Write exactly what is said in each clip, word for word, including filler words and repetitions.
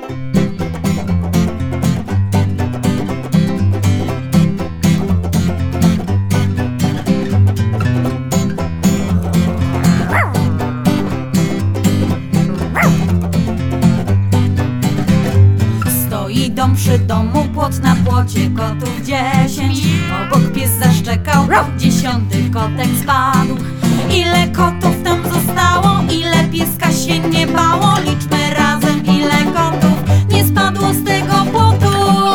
Stoi dom przy domu, płot na płocie, kotów dziesięć. Obok pies zaszczekał, dziesiąty kotek spadł. Ile kotów tam zostało, ile pieska się nie bało? Liczmy razem, ile kotów nie spadło z tego płotu.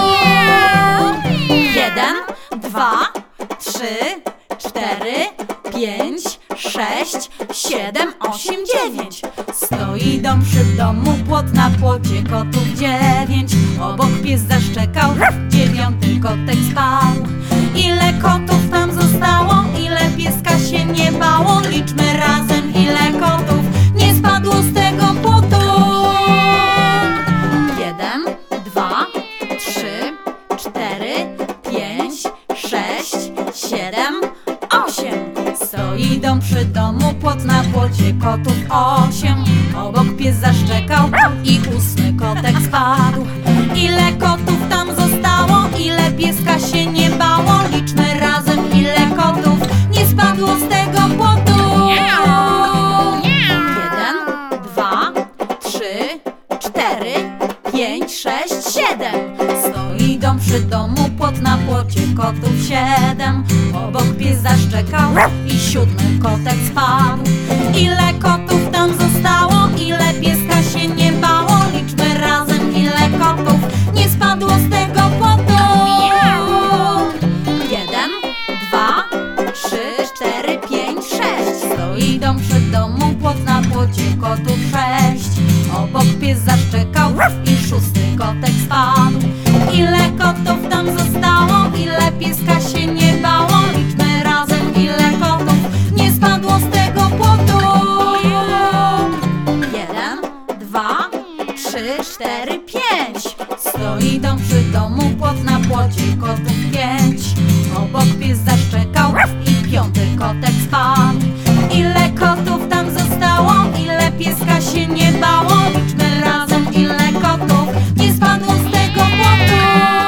Jeden, dwa, trzy, cztery, pięć, sześć, siedem, osiem, dziewięć. Stoi dom przy domu, płot na płocie, kotów dziewięć. Obok pies zaszczekał, dziewiąty kotek spadł. Ile kotów tam zostało, ile pieska się nie bało? Liczmy razem, ile kotów nie spadło z tego płotu. Jeden, dwa, trzy, cztery, pięć, sześć, siedem, osiem. Stoi dom przy domu, płot na płocie, kotów osiem. Obok pies zaszczekał i ósmy kotek spadł. Ile kotów tam zostało, ile pieska się nie bało? Liczmy razem, ile kotów nie spadło z tego płotu. Jeden, dwa, trzy, cztery, pięć, sześć, siedem. Stoi dom przy domu, płot na płocie, kotów siedem. Obok pies zaszczekał i siódmy kotek spadł. Ile kotów tam zostało, ile pieska się nie bało? Liczmy razem, ile kotów nie spadło z tego płotu. Jeden, dwa, trzy, cztery, pięć, sześć. Stoi dom przy domu, płot na płocie, kotów sześć. Obok pies zaszczekał i szósty kotek spadł. Ile kotów tam zostało, ile pieska się nie bało? Liczmy razem, ile kotów nie spadło z tego płotu. Jeden, dwa, trzy, cztery, pięć. Stoi dom przy domu, płot na płocie, kotów pięć. Obok pies zaszczekał i piąty kotek spadł. Ile kotów tam zostało, ile pieska się nie bało? Liczmy razem, ile kotów nie spadło z tego płotu.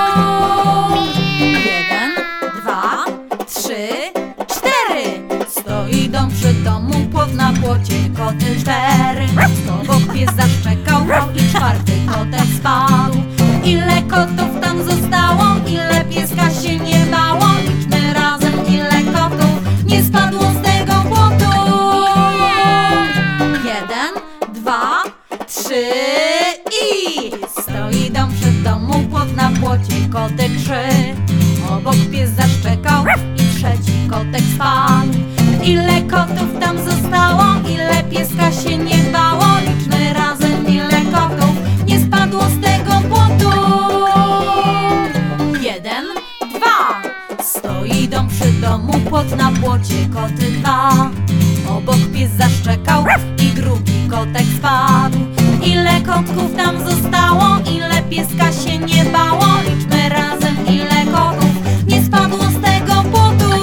Jeden, dwa, trzy, cztery. Stoi dom przy domu, płot na płocie, koty cztery. Obok pies zaszczekał i czwarty kotek spadł. Ile kotów tam zostało, ile pieska się nie bało? Liczmy razem, ile kotów nie spadło z tego płotu. Jeden, dwa, trzy i stoi dom przy domu, płot na płocie, koty trzy. Obok pies zaszczekał i trzeci kotek spadł. Ile kotów tam zostało, ile pieska się nie bało? Liczmy razem, ile kotów nie spadło z tego płotu. Jeden, dwa. Stoi dom przy domu, płot na płocie, koty dwa. Obok pies zaszczekał i drugi kotek spadł. Ile kotków tam zostało, ile pieska się nie bało? Liczmy razem, ile kotów nie spadło z tego płotu.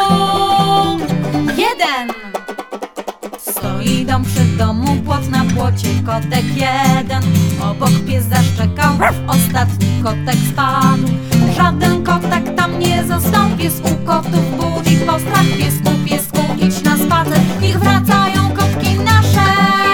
Jeden. Stoi dom przy domu, płot na płocie, kotek jeden. Obok pies zaszczekał, ostatni kotek spadł. Żaden kotek tam nie został, pies u kotów budzi postrach. Piesku, piesku, idź na spacer, niech wracają kotki nasze.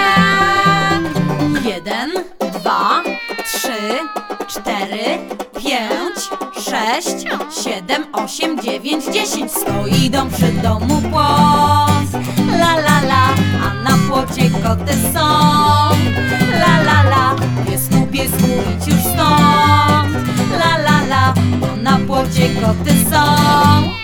Jeden, dwa, trzy, cztery, pięć, sześć, siedem, osiem, dziewięć, dziesięć. Stoi dom przy domu, płot, la la la, a na płocie koty są. La la la, piesku, piesku, idź już stąd. La la la, bo na płocie koty są.